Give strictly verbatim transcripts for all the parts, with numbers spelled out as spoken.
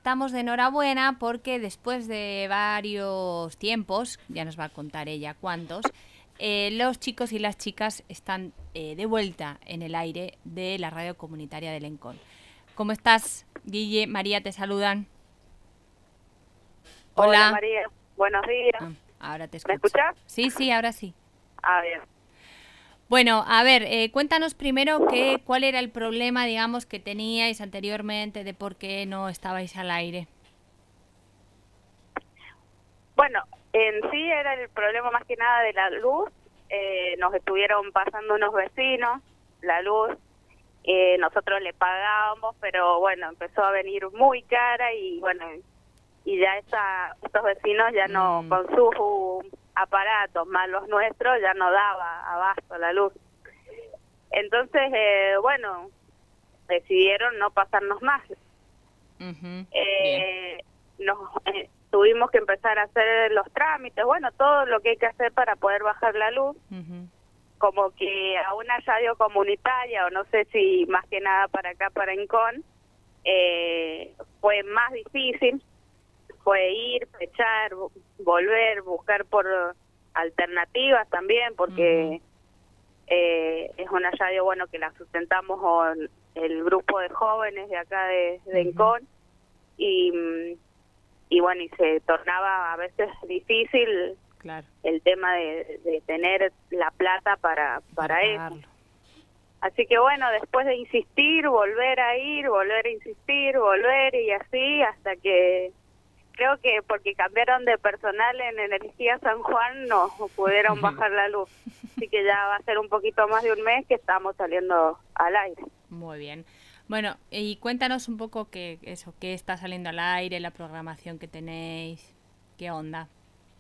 estamos de enhorabuena porque después de varios tiempos, ya nos va a contar ella cuántos, eh, los chicos y las chicas están eh, de vuelta en el aire de la radio comunitaria de Lencón. ¿Cómo estás, Guille? María, te saludan. Hola. Hola, María. Buenos días. Ah, ahora te escucho. ¿Me escuchás? Sí, sí, ahora sí. Ah, bien. Bueno, a ver, eh, cuéntanos primero que, cuál era el problema, digamos, que teníais anteriormente de por qué no estabais al aire. Bueno, en sí era el problema más que nada de la luz. Eh, nos estuvieron pasando unos vecinos la luz. Eh, nosotros le pagábamos, pero bueno, empezó a venir muy cara y bueno, y ya esta, estos vecinos ya no, Mm. con sus aparatos más los nuestros, ya no daba abasto la luz. Entonces, eh, bueno, decidieron no pasarnos más. Uh-huh. Eh, nos eh, tuvimos que empezar a hacer los trámites, bueno, todo lo que hay que hacer para poder bajar la luz. Uh-huh. Como que a una radio comunitaria, o no sé si más que nada para acá, para Incón, eh, fue más difícil. Fue ir, fechar, volver, buscar por alternativas también, porque uh-huh. eh, es una radio, bueno, que la sustentamos con el grupo de jóvenes de acá de, de uh-huh. Incón, y, y bueno, y se tornaba a veces difícil, claro, el tema de, de tener la plata para, para eso. Así que bueno, después de insistir, volver a ir, volver a insistir, volver y así, hasta que creo que porque cambiaron de personal en Energía San Juan no pudieron bajar la luz. Así que ya va a ser un poquito más de un mes que estamos saliendo al aire. Muy bien. Bueno, y cuéntanos un poco qué, eso, qué está saliendo al aire, la programación que tenéis, qué onda.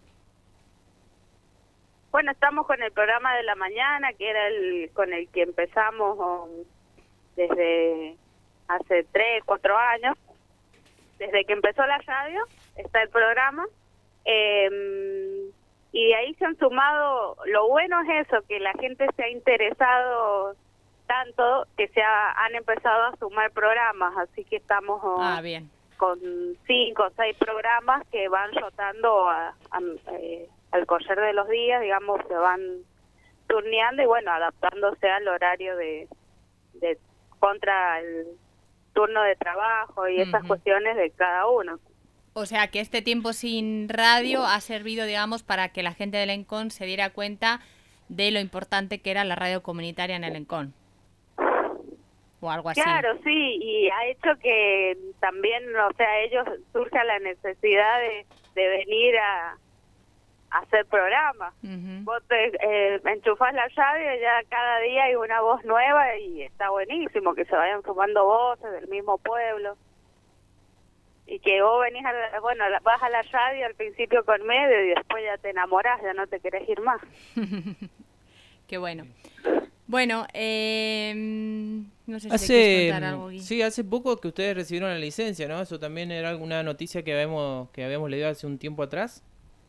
Bueno, estamos con el programa de la mañana, que era el con el que empezamos um, desde hace tres, cuatro años. Desde que empezó la radio está el programa, eh, y ahí se han sumado, lo bueno es eso, que la gente se ha interesado tanto que se ha, han empezado a sumar programas, así que estamos oh, ah, bien. con cinco o seis programas que van rotando a, a, eh, al correr de los días, digamos, se van turneando y bueno, adaptándose al horario de, de contra el turno de trabajo y esas uh-huh. cuestiones de cada uno. O sea, que este tiempo sin radio ha servido, digamos, para que la gente de Lencón se diera cuenta de lo importante que era la radio comunitaria en el Lencón. O algo así. Claro, sí, y ha hecho que también, o sea, ellos surja la necesidad de, de venir a, a hacer programas. Uh-huh. Vos te eh, enchufás la radio y ya cada día hay una voz nueva y está buenísimo que se vayan sumando voces del mismo pueblo. Y que vos venís, a la, bueno, vas a la radio al principio con medio y después ya te enamorás, ya no te querés ir más. Qué bueno. Bueno, eh, no sé si hace, quieres contar algo, Gui. Sí, hace poco que ustedes recibieron la licencia, ¿no? Eso también era alguna noticia que habíamos, que habíamos leído hace un tiempo atrás.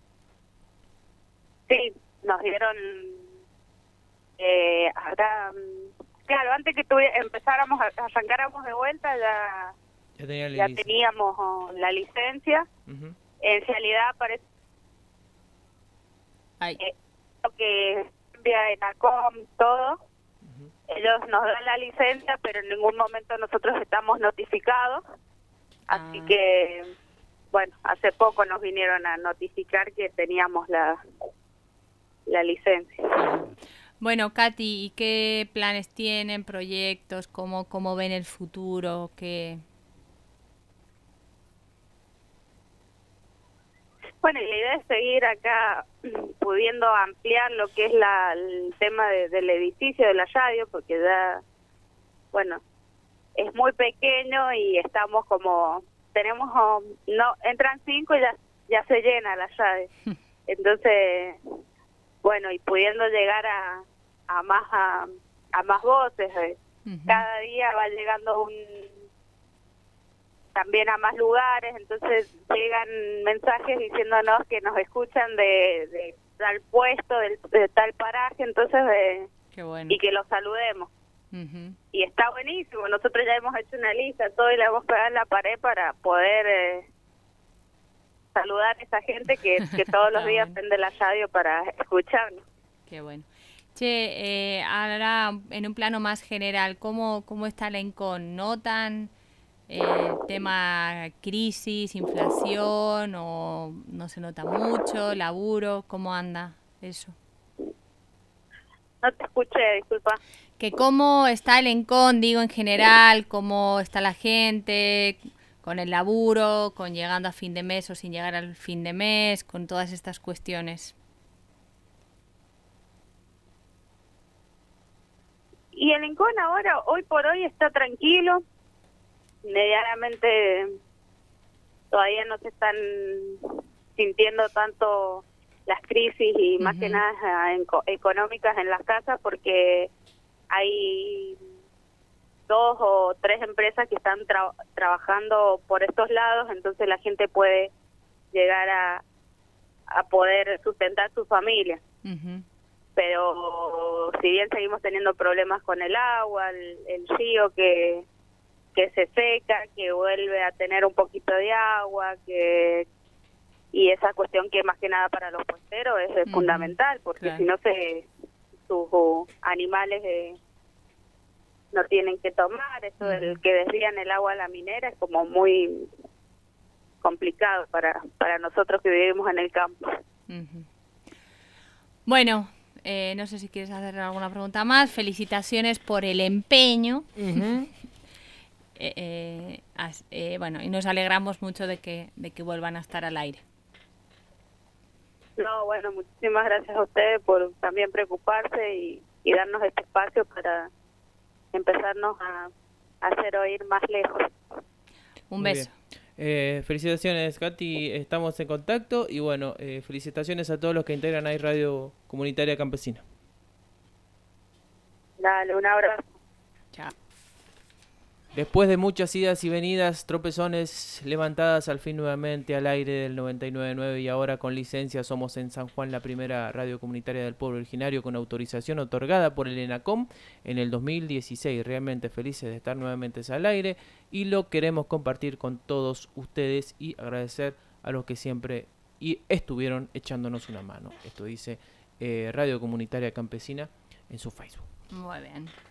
Sí, nos dieron, eh, ahora, claro, antes que tuvi- empezáramos, a, arrancáramos de vuelta, ya, ya, tenía ya teníamos oh, la licencia. Uh-huh. En realidad parece eh, lo que cambia en ACOM, todo, uh-huh. ellos nos dan la licencia, pero en ningún momento nosotros estamos notificados, ah. así que, bueno, hace poco nos vinieron a notificar que teníamos la... la licencia. Bueno, Katy, ¿y qué planes tienen, proyectos, cómo cómo ven el futuro? ¿Qué... Bueno, y la idea es seguir acá pudiendo ampliar lo que es la, el tema de, del edificio de la radio, porque ya, bueno, es muy pequeño y estamos como, tenemos, no entran cinco y ya, ya se llena la radio. Entonces... bueno, y pudiendo llegar a, a más a, a más voces, eh. uh-huh. cada día va llegando un también a más lugares, entonces llegan mensajes diciéndonos que nos escuchan de, de tal puesto, de, de tal paraje, entonces de, Qué bueno. y que los saludemos. Ujú. Y está buenísimo. Nosotros ya hemos hecho una lista, todo, y la hemos pegado en la pared para poder eh, saludar a esa gente que, que todos los Está días bueno. prende la radio para escucharnos. Qué bueno. Che, eh, ahora en un plano más general, ¿cómo, cómo está la ENCON? ¿Notan eh, el tema crisis, inflación o no se nota mucho, laburo? ¿Cómo anda eso? No te escuché, disculpa. Que cómo está el ENCON, digo en general, cómo está la gente con el laburo, con llegando a fin de mes o sin llegar al fin de mes, con todas estas cuestiones. Y el Incon ahora, hoy por hoy, está tranquilo. Medianamente todavía no se están sintiendo tanto las crisis y uh-huh. más que nada en, económicas en las casas, porque hay dos o tres empresas que están tra- trabajando por estos lados, entonces la gente puede llegar a, a poder sustentar su familia. Uh-huh. Pero si bien seguimos teniendo problemas con el agua, el, el río que que se seca, que vuelve a tener un poquito de agua, que y esa cuestión que más que nada para los puesteros es, es uh-huh. fundamental, porque claro. si no se sus uh, animales eh, no tienen que tomar, eso uh-huh. del que desvían el agua a la minera es como muy complicado para para nosotros que vivimos en el campo. Uh-huh. Bueno, eh, no sé si quieres hacer alguna pregunta más. Felicitaciones por el empeño. Uh-huh. eh, eh, as, eh, bueno, y nos alegramos mucho de que de que vuelvan a estar al aire. No, bueno, muchísimas gracias a ustedes por también preocuparse y, y darnos este espacio para empezarnos a, a hacer oír más lejos. Un beso. Eh, felicitaciones, Katy, estamos en contacto y bueno, eh, felicitaciones a todos los que integran ahí Radio Comunitaria Campesina. Dale, un abrazo. Chao. Después de muchas idas y venidas, tropezones, levantadas al fin nuevamente al aire del noventa y nueve punto nueve y ahora con licencia somos en San Juan la primera radio comunitaria del pueblo originario con autorización otorgada por el ENACOM en el dos mil dieciséis. Realmente felices de estar nuevamente al aire y lo queremos compartir con todos ustedes y agradecer a los que siempre y estuvieron echándonos una mano. Esto dice eh, Radio Comunitaria Campesina en su Facebook. Muy bien.